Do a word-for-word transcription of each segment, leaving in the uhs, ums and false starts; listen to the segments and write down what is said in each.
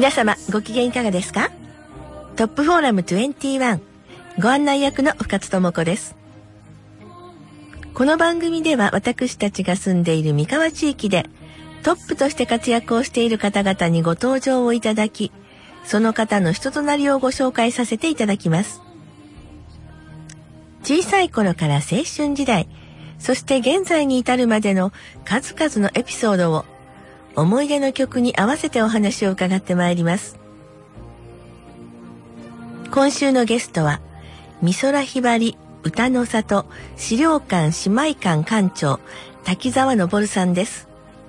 皆様ご機嫌いかがですか？トップフォーラムにじゅういちご案内役の深津智子です。この番組では私たちが住んでいる三河地域でトップとして活躍をしている方々にご登場をいただき、その方の人となりをご紹介させていただきます。小さい頃から青春時代、そして現在に至るまでの数々のエピソードを思い出の曲に合わせてお話を伺ってまいります。今週のゲストは美空ひばり歌の里資料館姉妹館館長滝沢昇さんです。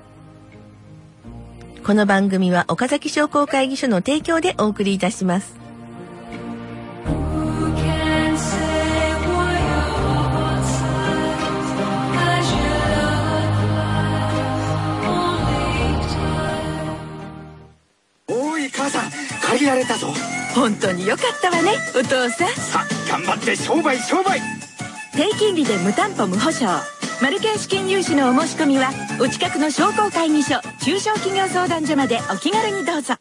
この番組は岡崎商工会議所の提供でお送りいたします。 母さん、借りられたぞ。 本当によかったわね、お父さん。 さあ、頑張って商売商売。 低金利で無担保無保証、マルケン資金融資のお申し込みはお近くの商工会議所中小企業相談所までお気軽にどうぞ。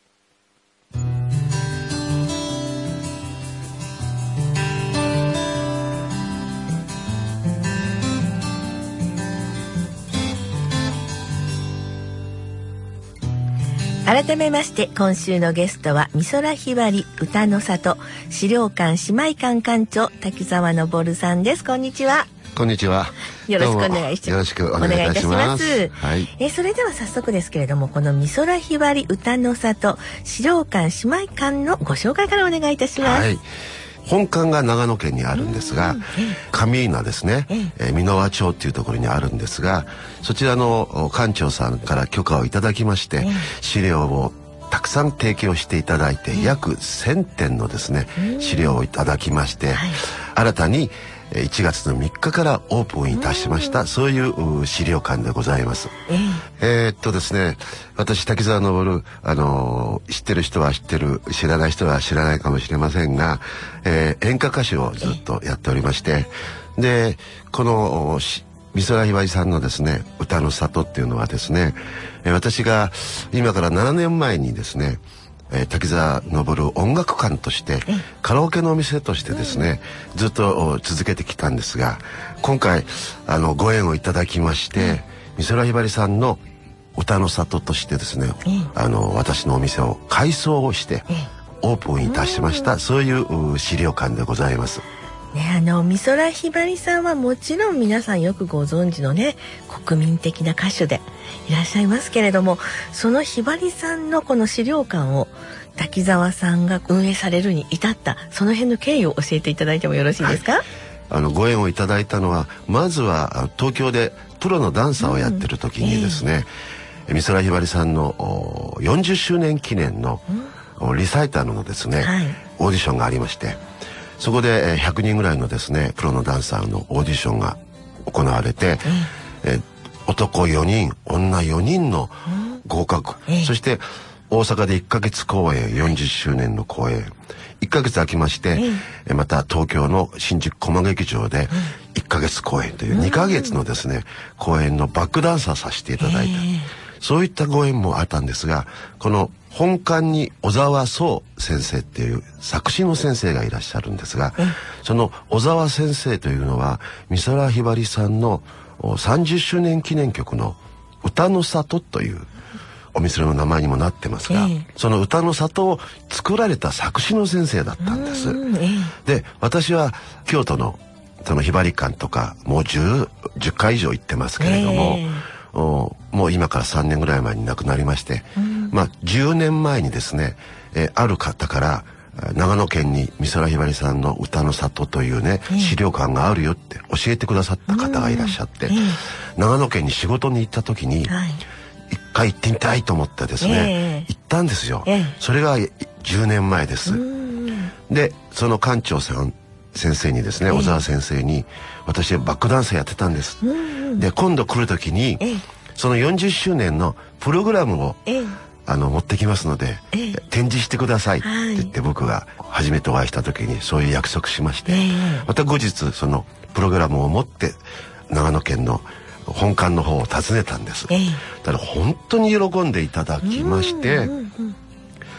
改めまして今週のゲストは美空ひばり歌の里資料館姉妹館館長滝沢昇さんです。こんにちは。 こんにちは。 よろしくお願いします。 よろしくお願いいたします。 はい、えそれでは早速ですけれども、この美空ひばり歌の里資料館姉妹館のご紹介からお願いいたします。はい、 本館が長野県にあるんですが、上伊那ですね、え箕輪町っていうところにあるんですが、そちらの館長さんから許可をいただきまして、資料をたくさん提供していただいて、約せんてんのですね資料をいただきまして、新たにいちがつのみっかからオープンいたしました、そういう資料館でございます。えー、っとですね私滝沢昇、あのー、知ってる人は知ってる、知らない人は知らないかもしれませんが、えー、演歌歌手をずっとやっておりまして、でこの美空ひばりさんのですね歌の里っていうのはですね、私が今からななねんまえにですね、えー、滝沢昇音楽館としてカラオケのお店としてですね、うん、ずっと続けてきたんですが、今回あのご縁をいただきまして、うん、美空ひばりさんの歌の里としてですね、うん、あの私のお店を改装をしてオープンいたしました、うん、そういう資料館でございます。 ね、あの美空ひばりさんはもちろん皆さんよくご存知のね国民的な歌手でいらっしゃいますけれども、そのひばりさんのこの資料館を滝沢さんが運営されるに至ったその辺の経緯を教えていただいてもよろしいですか？はい、 あのご縁をいただいたのは、まずは東京でプロのダンサーをやってる時にですね、うんえー、美空ひばりさんのよんじゅっしゅうねん記念のリサイタルのですね、はい、オーディションがありまして、そこでひゃくにんぐらいのですねプロのダンサーのオーディションが行われて、えー、男よにん女よにんの合格、うん、そして大阪でいっかげつ公演、よんじゅっしゅうねんの公演、いっかげつ空きまして、うん、また東京の新宿コマ劇場でいっかげつ公演というにかげつのですね公演のバックダンサーさせていただいた、そういったご縁もあったんですが、この本館に小沢宗先生っていう作詞の先生がいらっしゃるんですが、うん、その小沢先生というのは美空ひばりさんのさんじゅっしゅうねん記念曲の歌の里というお店の名前にもなってますが、えー、その歌の里を作られた作詞の先生だったんです。えー、で私は京都のそのひばり館とかもう 10, 10回以上行ってますけれども、えー、おもう今からさんねんぐらい前に亡くなりまして、まあじゅうねんまえにですね、えー、ある方から長野県に美空ひばりさんの歌の里というね、えー、資料館があるよって教えてくださった方がいらっしゃって、えー、長野県に仕事に行った時に、はい、一回行ってみたいと思ってですね、えー、行ったんですよ、えー、それがじゅうねんまえです。でその館長さん先生にですね、えー、小沢先生に私バックダンサーやってたんです。で今度来る時に、えー、そのよんじゅっしゅうねんのプログラムを、えー、あの持ってきますので、えー、展示してくださいって言って、僕が初めてお会いした時にそういう約束しまして、えー、また後日そのプログラムを持って長野県の本館の方を訪ねたんです。えー、ただ本当に喜んでいただきまして、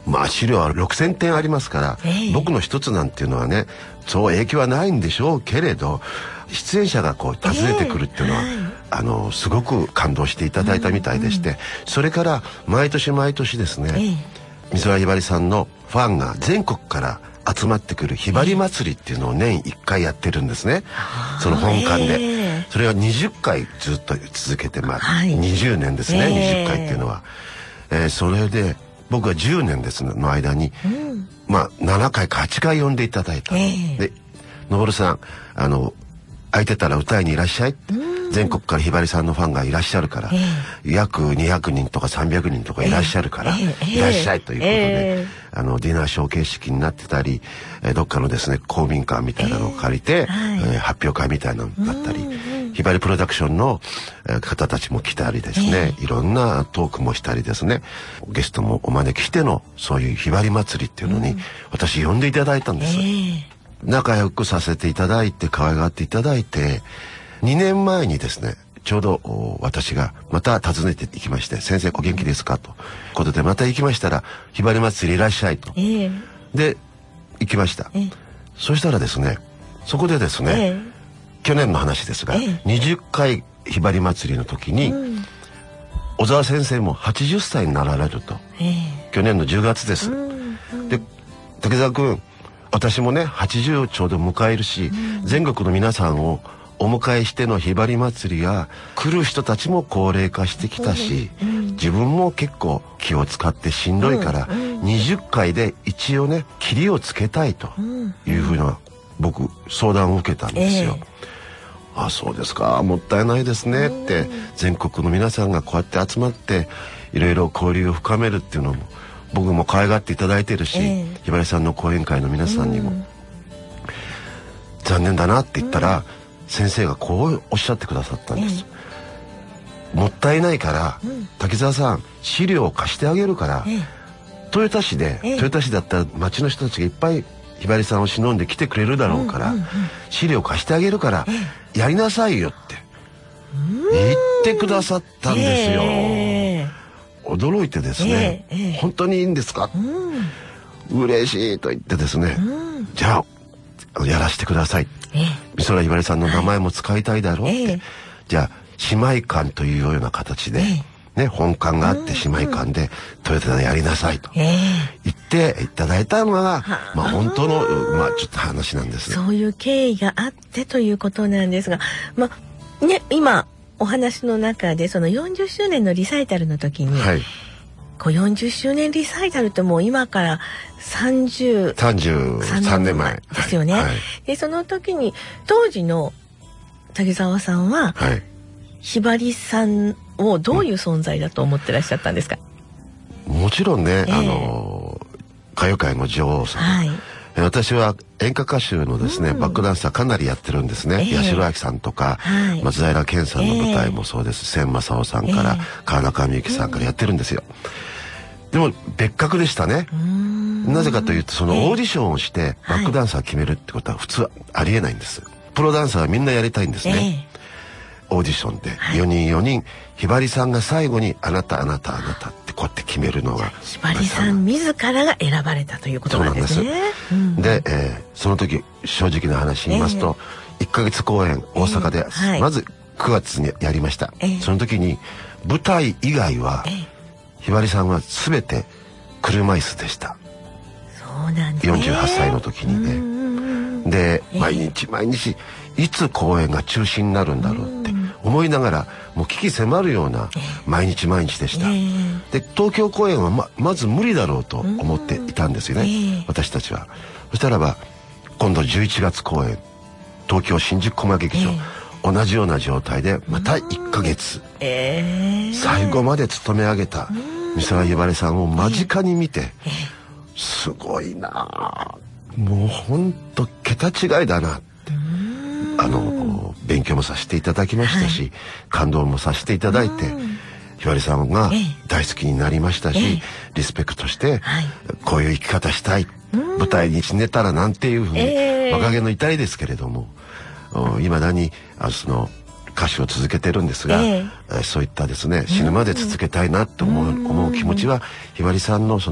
まあ資料はろくせんてんありますから、 えー、 僕の一つなんていうのはねそう影響はないんでしょうけれど、出演者がこう訪ねてくるっていうのは、えーはい、あのすごく感動していただいたみたいでして、うんうん、それから毎年毎年ですね、えー、美空ひばりさんのファンが全国から集まってくるひばり祭りっていうのを年いっかいやってるんですね、えー、その本館で、えー、それはにじゅっかいずっと続けて、まあはい、にじゅうねんですね、えー、にじゅっかいっていうのは、えー、それで僕はじゅうねんですの間に、うん、まあななかいかはちかい呼んでいただいた、えー、でのぼるさんあの空いてたら歌いにいらっしゃいって、うん、全国からひばりさんのファンがいらっしゃるから、えー、約にひゃくにんとかさんびゃくにんとかいらっしゃるから、えー、いらっしゃいということで、えー、あのディナーショー形式になってたり、えー、どっかのですね公民館みたいなのを借りて、えーはいえー、発表会みたいなのだったり、ひばりプロダクションの方たちも来たりですね、えー、いろんなトークもしたりですね、ゲストもお招きしてのそういうひばり祭りっていうのに、うん、私呼んでいただいたんです、えー、仲良くさせていただいて可愛がっていただいて、にねんまえにですねちょうど私がまた訪ねていきまして、先生お元気ですかということでまた行きましたら、ひばり祭りいらっしゃいと、えー、で行きました、えー、そしたらですねそこでですね、えー、去年の話ですが、えー、にじゅっかいひばり祭りの時に、うん、小沢先生もはちじゅっさいになられると、えー、去年のじゅうがつです、うんうん、で竹澤君私もねはちじゅうちょうど迎えるし、うん、全国の皆さんをお迎えしてのひばり祭りが来る人たちも高齢化してきたし、うん、自分も結構気を使ってしんどいから、うんうん、にじゅっかいで一応ね切りをつけたいというふうな僕相談を受けたんですよ、えー、あそうですかもったいないですねって、うん、全国の皆さんがこうやって集まっていろいろ交流を深めるっていうのも僕も可愛がっていただいてるし、えー、ひばりさんの講演会の皆さんにも、うん、残念だなって言ったら、うん、先生がこうおっしゃってくださったんです、えー、もったいないから、うん、滝沢さん資料を貸してあげるから、えー、豊田市で、えー、豊田市だったら町の人たちがいっぱいひばりさんを忍んで来てくれるだろうから、うんうんうん、資料貸してあげるから、えー、やりなさいよって言ってくださったんですよ、えー驚いてですね、えーえー、本当にいいんですか、うん、嬉しいと言ってですね、うん、じゃあやらせてください、えー、美空ひばりさんの名前も使いたいだろうって、はい、じゃあ姉妹館というような形で、えー、ね、本館があって姉妹館で豊田でやりなさいと言っていただいたのが、えー、まあ本当のまあちょっと話なんですね。 そういう経緯があってということなんですが、まあね今お話の中でそのよんじゅっしゅうねんのリサイタルの時に、はい、こうよんじゅっしゅうねんリサイタルってもう今からさんじゅうさんねんまえですよね、はいはい、でその時に当時の滝沢さんは、はい、ひばりさんをどういう存在だと思ってらっしゃったんですか？ うん、もちろんね、えー、あの歌謡界の女王さん、はい、私は演歌歌手のですね、うん、バックダンサーかなりやってるんですね、えー、八代亜紀さんとか、はい、松平健さんの舞台もそうです、千正夫さんから、えー、川中美幸さんからやってるんですよ、うん、でも別格でしたね。なぜかというとそのオーディションをしてバックダンサー決めるってことは普通ありえないんです、はい、プロダンサーはみんなやりたいんですね、えー、オーディションでよにんよにん、ひばりさんが最後にあなたあなたあなたってこうやって決めるのがひばりさん自らが選ばれたということなんですね。そうなんです、うん、 で、えー、その時正直な話言いますと、えー、いっかげつ公演大阪で、えーはい、まずくがつにやりました、えー、その時に舞台以外は、えー、ひばりさんは全て車椅子でした。 そうなんですね、 よんじゅうはっさいの時にね。で、えー、毎日毎日いつ公演が中止になるんだろうって思いながらもう危機迫るような毎日毎日でした、えー、で東京公演は ま, まず無理だろうと思っていたんですよね、えー、私たちは。そしたらば今度じゅういちがつ公演東京新宿コマ劇場、えー、同じような状態でまたいっかげつ、えー、最後まで勤め上げた美空ひばりさんを間近に見て、えーえーすごいな、もうほんと桁違いだなって、あの勉強もさせていただきましたし、はい、感動もさせていただいて、ひばりさんが大好きになりましたし、ええ、リスペクトして、はい、こういう生き方したい、舞台に死ねたらなんていうふうに、えー、若気の至りですけれどもいまだにあその歌手を続けてるんですが、えー、そういったですね死ぬまで続けたいなと思う、思う気持ちはひばりさんのその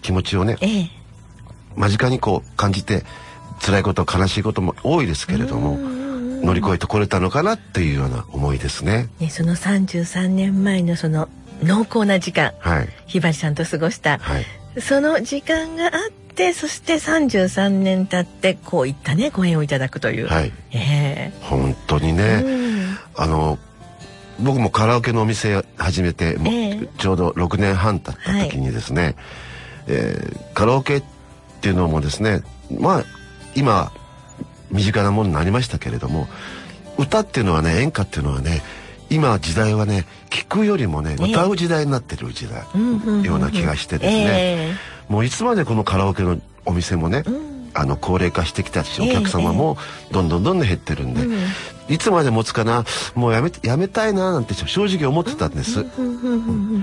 気持ちをね、 ええ、 間近にこう感じて辛いこと悲しいことも多いですけれども乗り越えてこれたのかなっていうような思いですね。 ね、そのさんじゅうさんねんまえのその濃厚な時間、 はい、 ひばりさんと過ごした、 はい、 その時間があってそしてさんじゅうさんねん経ってこういったねご縁をいただくという、 はい、 えー、 本当にね、うん、あの僕もカラオケのお店始めて、えー、ちょうどろくねんはん経った時にですね、はい、えー、カラオケっていうのもですね、まあ今身近なものになりましたけれども、歌っていうのはね、演歌っていうのはね、今時代はね、聞くよりもね、歌う時代になってる時代、えー、ような気がしてですね、えー、もういつまでこのカラオケのお店もね、うん、あの高齢化してきたし、お客様もどんどんどんどん減ってるんで、えーえー、いつまで持つかな、もうやめやめたいななんて正直思ってたんです、うん、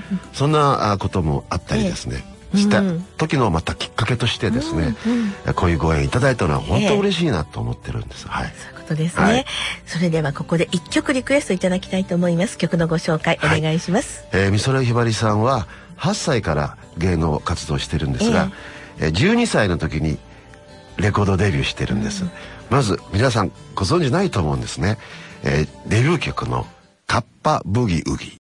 そんなこともあったりですね、えー、した時のまたきっかけとしてですね、うんうん、こういうご縁いただいたのは本当嬉しいなと思ってるんです、えー、はい、 そういうことですね、はい、それではここで一曲リクエストいただきたいと思います。曲のご紹介お願いします。 はい、えー、美空ひばりさんははっさいから芸能活動してるんですが、えー、じゅうにさいの時にレコードデビューしてるんです、うん、まず皆さんご存知ないと思うんですね、えー、デビュー曲のカッパブギウギ。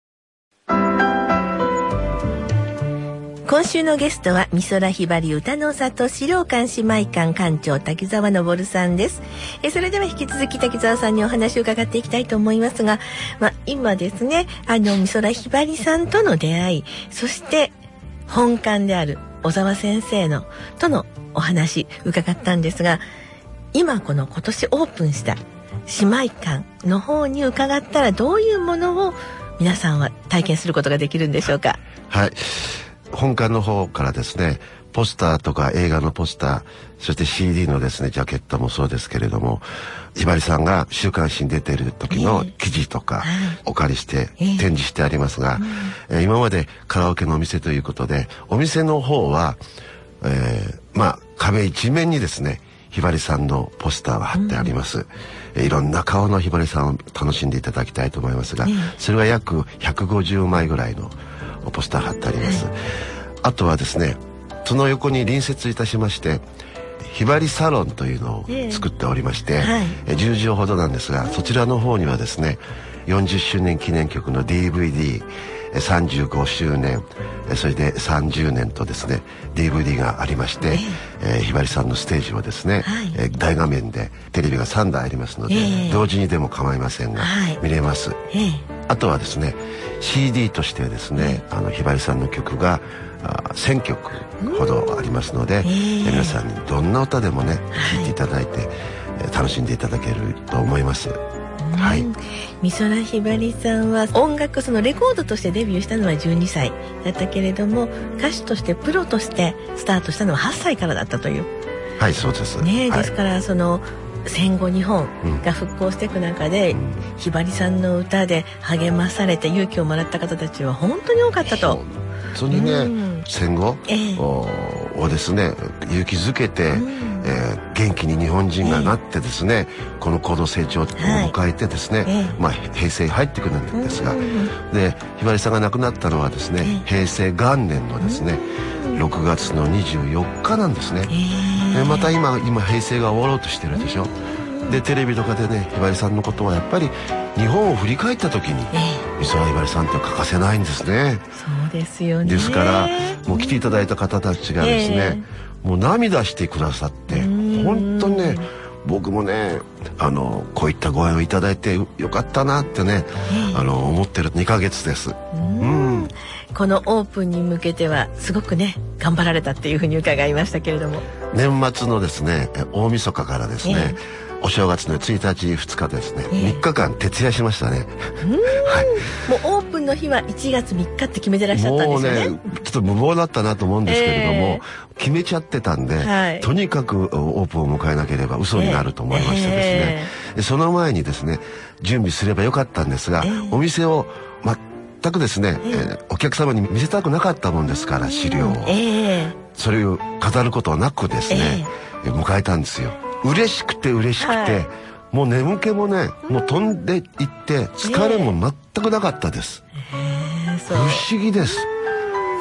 今週のゲストは美空ひばり歌の里資料館姉妹館館長滝沢昇さんです。えそれでは引き続き滝沢さんにお話を伺っていきたいと思いますが、まあ、今ですね、あの美空ひばりさんとの出会い、そして本館である小沢先生のとのお話伺ったんですが、今この今年オープンした姉妹館の方に伺ったらどういうものを皆さんは体験することができるんでしょうか。 はい、本館の方からですね、ポスターとか映画のポスター、そして シーディー のですねジャケットもそうですけれども、ひばりさんが週刊誌に出ている時の記事とかお借りして展示してありますが、えー、今までカラオケのお店ということで、お店の方は、えー、まあ壁一面にですねひばりさんのポスターが貼ってあります、うん、いろんな顔のひばりさんを楽しんでいただきたいと思いますが、それが約ひゃくごじゅうまいぐらいのポスター貼ってあります、はい、あとはですね、その横に隣接いたしましてひばりサロンというのを作っておりまして、えーはい、じゅうじょうほどなんですが、そちらの方にはですねよんじゅっしゅうねん記念曲の ディーブイディー、さんじゅうごしゅうねん、それでさんじゅうねんとですね ディーブイディー がありまして、えー、ひばりさんのステージをですね、はい、えー、大画面でテレビがさんだいありますので、えー、同時にでも構いませんが、はい、見れます、えー、あとはですね シーディー としてですね、あのひばりさんの曲がせんきょくほどありますので、えー、皆さんにどんな歌でもね聴いていただいて、えー、楽しんでいただけると思います。はい、 美空ひばりさんは音楽そのレコードとしてデビューしたのはじゅうにさいだったけれども、歌手としてプロとしてスタートしたのははっさいからだったという。 はい、そうですね、 はい、 ですからその戦後日本が復興していく中で、うん、ひばりさんの歌で励まされて勇気をもらった方たちは本当に多かったと。 本当にね、うん、戦後、えー、をですね勇気づけて、うん、えー、元気に日本人がなってですね、えー、この高度成長を迎えてですね、はい、えー、まあ、平成に入ってくるんですが、うん、でひばりさんが亡くなったのはですね、えー、平成元年のですね、うん、ろくがつのにじゅうよっかなんですね、えー、でまた今今平成が終わろうとしてるでしょ、うん、でテレビとかでねひばりさんのことはやっぱり日本を振り返った時に、えー、美空ひばりさんって欠かせないんですね。 そうですよね。 ですからもう来ていただいた方たちがですね、えー、もう涙してくださって本当にね、僕もねあのこういったご縁をいただいてよかったなってね、えー、あの思ってるにかげつです。うん、 このオープンに向けてはすごくね頑張られたっていうふうに伺いましたけれども、 年末のですね大晦日からですね、えーお正月のついたちふつかですね、えー、みっかかん徹夜しましたね。 はい、もうオープンの日はいちがつみっかって決めてらっしゃったんですよね。 もうねちょっと無謀だったなと思うんですけれども、えー、決めちゃってたんで、はい、とにかくオープンを迎えなければ嘘になると思いましてですね、えー、でその前にですね準備すればよかったんですが、えー、お店を全くですね、えーえー、お客様に見せたくなかったもんですから資料を、えー、それを飾ることはなくですね、えー、迎えたんですよ。嬉しくて嬉しくて、はい、もう眠気もねもう飛んでいって疲れも全くなかったです、えー、そう不思議です。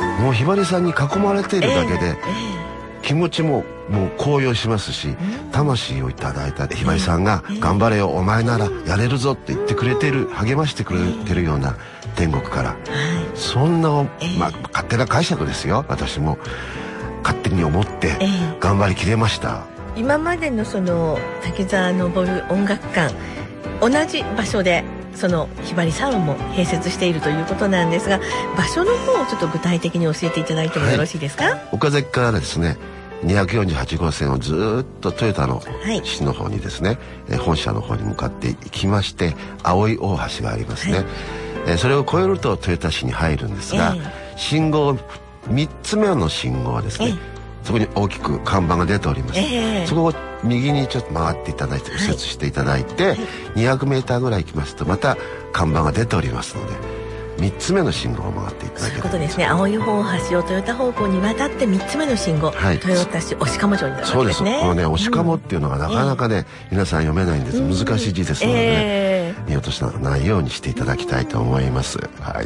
もうひばりさんに囲まれているだけで、 ええ気持ちももう高揚しますし、魂をいただいたひばりさんが「頑張れよ、お前ならやれるぞ」って言ってくれてる、励ましてくれてるような天国から、 はい、 そんな、まあ、勝手な解釈ですよ。私も勝手に思って頑張りきれました。 今までのその滝沢昇音楽館、同じ場所でそのひばりさんも併設しているということなんですが、場所の方をちょっと具体的に教えていただいてもよろしいですか？はい、 岡崎からですねにひゃくよんじゅうはち号線をずーっとトヨタの市の方にですね、はい、本社の方に向かっていきまして、青い大橋がありますね、はい、えそれを越えるとトヨタ市に入るんですが、えー、信号みっつめの信号はですね、えー、そこに大きく看板が出ております、えー、そこを右にちょっと回っていただいて右折していただいて、はい、にひゃくメーターぐらい行きますとまた看板が出ておりますので、みっつめの信号を曲がっていただければ。そういうことですね。青い大橋をトヨタ方向に渡ってみっつめの信号、はい、豊田市押鴨町になるわけですね。そうです。このね押鴨っていうのがなかなかね、うん、皆さん読めないんです。難しい字ですのでね、えー、見落としないようにしていただきたいと思います。はい。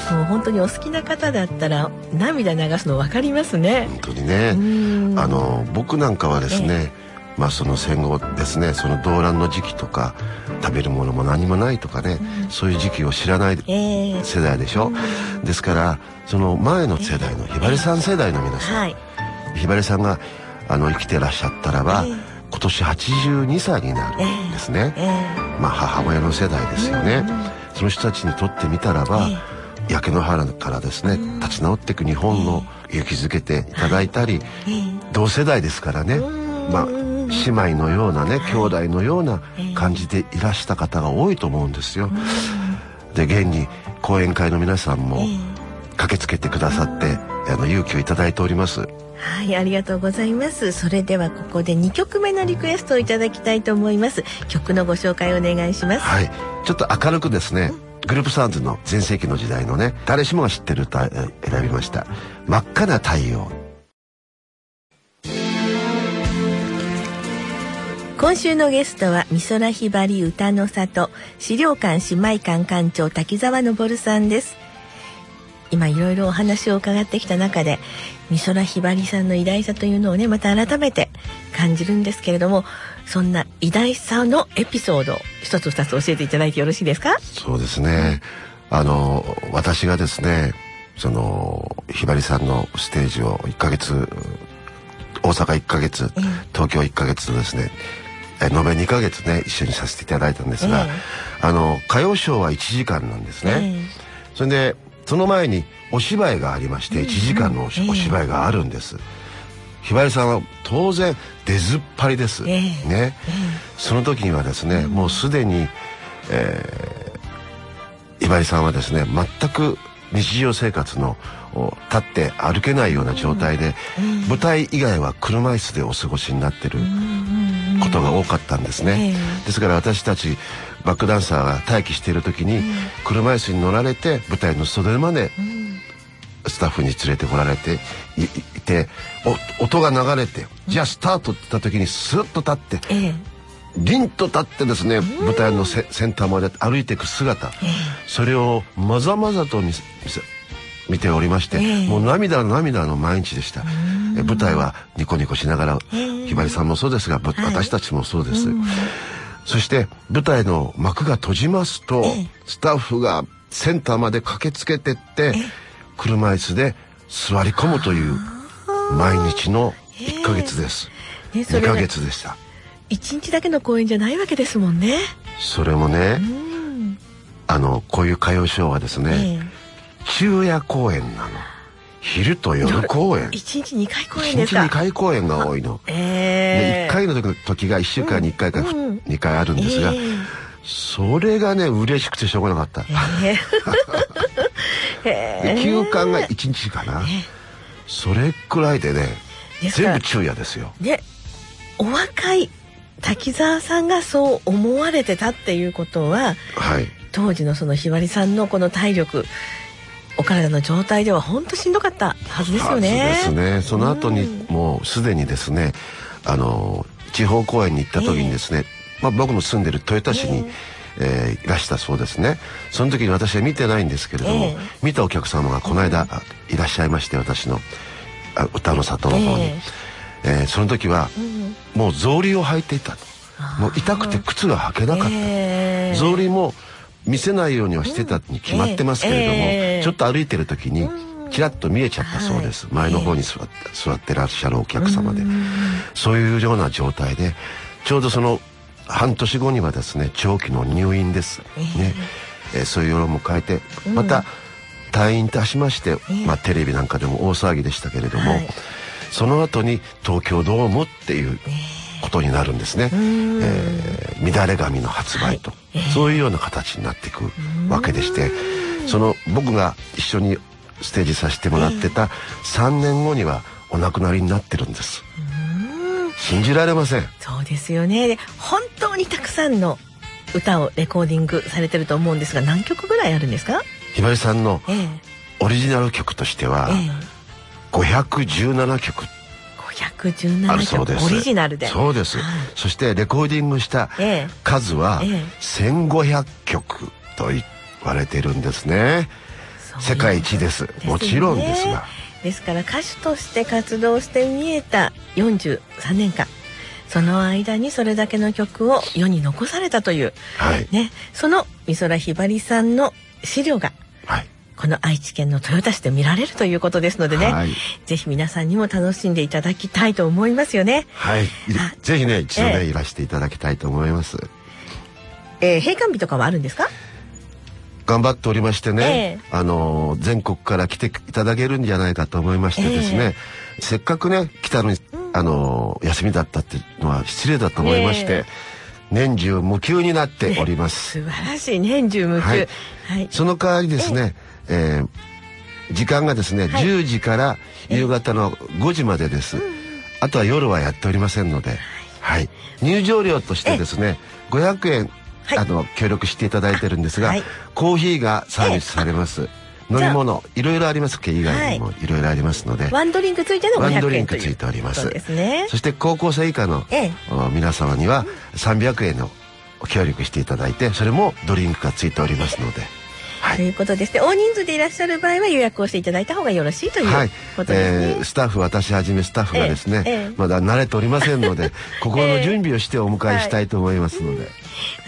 もう本当にお好きな方だったら涙流すの分かりますね。 本当にね。あの僕なんかはですね、えーまあその戦後ですね、その動乱の時期とか食べるものも何もないとかね、うん、そういう時期を知らない世代でしょ、えー、ですからその前の世代のひばりさん世代の皆さん、えーはい、ひばりさんがあの生きてらっしゃったらば、えー、今年はちじゅうにさいになるんですね、えーえー、まあ母親の世代ですよね、うん、その人たちにとってみたらば、えー、焼け野原からですね、うん、立ち直っていく日本の勇気づけていただいたり、えー、同世代ですからね、うん、まあ姉妹のようなね、兄弟のような感じでいらした方が多いと思うんですよ。で現に講演会の皆さんも駆けつけてくださってあの勇気をいただいております。 はい、ありがとうございます。それではここでにきょくめのリクエストをいただきたいと思います。曲のご紹介をお願いします。 はい、ちょっと明るくですね、グループサウンズの全盛期の時代のね、誰しもが知ってる歌選びました。真っ赤な太陽。 今週のゲストは美空ひばり歌の里資料館姉妹館館長滝沢昇さんです。今いろいろお話を伺ってきた中で美空ひばりさんの偉大さというのをねまた改めて感じるんですけれども、そんな偉大さのエピソードを一つ二つ教えていただいてよろしいですか？ そうですね、あの私がですねそのひばりさんのステージをいっかげつ大阪いっかげつ、東京いっかげつですね、延べにかげつね一緒にさせていただいたんですが、えー、あの歌謡ショーはいちじかんなんですね、えー、それでその前にお芝居がありましていちじかんのお芝居があるんです、えー、ひばりさんは当然出ずっぱりです、えー、ね、えー、その時にはですね、うん、もうすでに、えー、ひばりさんはですね全く日常生活の立って歩けないような状態で、うん、舞台以外は車椅子でお過ごしになってることが多かったんですね、うん、ですから私たちバックダンサーが待機している時に、うん、車椅子に乗られて舞台の袖までスタッフに連れてこられて い, いて音が流れて、うん、じゃあスタートって言った時にスッと立って、ええ、凛と立ってですね、舞台のセンターまで歩いていく姿、ええ、それをまざまざと見せ見ておりまして、えー、もう涙涙の毎日でした。え舞台はニコニコしながら、えー、ひばりさんもそうですが、はい、私たちもそうです。そして舞台の幕が閉じますと、えー、スタッフがセンターまで駆けつけてって、えー、車椅子で座り込むという毎日のいっかげつです。えー、にかげつでした。 いちにちだけの公演じゃないわけですもんね。 それもね、あのこういう歌謡ショーはですね、えー昼夜公演なの。昼と夜公演。 いちにちにかい公演ですか？ いちにちにかい公演が多いの。えー、いっかいの時の時がいっしゅうかんにいっかいか、うん、にかいあるんですが、えー、それがね嬉しくてしょうがなかった。えー、で休館がいちにちかな、えー、それくらいでね全部昼夜ですよ。 でお若い滝沢さんがそう思われてたっていうことは、はい、当時のそのひばりさんのこの体力お体の状態では本当しんどかったはずですよね。 そうですね。その後にもうすでにですね、あの地方公演に行った時にですね、えー、まあ僕の住んでる豊田市に、 えー、いらしたそうですね。その時に私は見てないんですけれども、えー、見たお客様がこの間、うん、いらっしゃいまして、私のあ歌の里の方に、えーえー、その時は、うん、もう草履を履いていたと。もう痛くて靴が履けなかった、えー、草履も見せないようにはしてたに決まってますけれども、えー、ちょっと歩いてる時にちらっと見えちゃったそうです、はい、前の方に座って、えー、座ってらっしゃるお客様で、そういうような状態で、ちょうどその半年後にはですね、長期の入院ですね、えーえー、そういう世論も変えてまた退院いたしまして、えーまあ、テレビなんかでも大騒ぎでしたけれども、はい、その後に東京ドームっていうことになるんですね、えー、乱れ髪の発売と、はい、そういうような形になっていくわけでして、その僕が一緒にステージさせてもらってたさんねんごにはお亡くなりになってるんです。信じられません。 そうですよね。本当にたくさんの歌をレコーディングされてると思うんですが、何曲ぐらいあるんですか？ ひばりさんのオリジナル曲としてはごひゃくじゅうななきょくごひゃくじゅうななきょくオリジナルで。 そうです、はい、そしてレコーディングした数はせんごひゃっきょくと言われてるんですね。世界一です。もちろんですが、 ですから歌手として活動して見えたよんじゅうさんねんかん、その間にそれだけの曲を世に残されたという、はいね、その美空ひばりさんの資料が、はい、この愛知県の豊田市で見られるということですのでね、はい、ぜひ皆さんにも楽しんでいただきたいと思いますよね。 はい、ぜひね一度ね、えー、いらしていただきたいと思います。 えー、閉館日とかはあるんですか？ 頑張っておりましてね、えー、あのー、全国から来ていただけるんじゃないかと思いましてですね、えー、せっかくね来たのに、うん、あのー、休みだったっていうのは失礼だと思いまして、えー、年中無休になっております。 素晴らしい、年中無休、はいはい、その代わりですね、えーえー、時間がですね、はい、じゅうじから夕方のごじまでです、えー、あとは夜はやっておりませんので、はい、入場料としてですね、ごひゃくえんはい、あの協力していただいてるんですが、はい、コーヒーがサービスされます。飲み物いろいろあります。系以外にもいろいろありますので、 ワンドリンクついてのごひゃくえんというワンドリンクついております。 そうですね。 そして高校生以下の、ええ、皆様にはさんびゃくえんの協力していただいて、それもドリンクがついておりますので、 はい、ということですね。大人数でいらっしゃる場合は予約をしていただいた方がよろしいということですね。はい、えー、スタッフ私はじめスタッフがですね、えええ、まだ慣れておりませんので心の準備をしてお迎えしたいと思いますので、はい、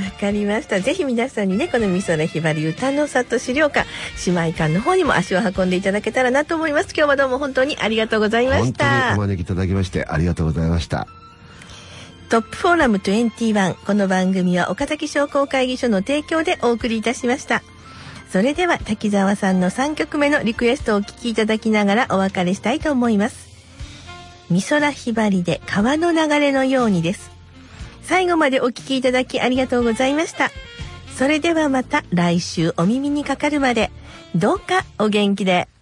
わかりました。ぜひ皆さんにね、この美空ひばり歌の里資料館姉妹館の方にも足を運んでいただけたらなと思います。今日はどうも本当にありがとうございました。 本当にお招きいただきましてありがとうございました。 トップフォーラムにじゅういち、この番組は岡崎商工会議所の提供でお送りいたしました。それでは滝沢さんのさんきょくめのリクエストをお聴きいただきながらお別れしたいと思います。美空ひばりで川の流れのようにです。最後までお聴きいただきありがとうございました。それではまた来週お耳にかかるまでどうかお元気で。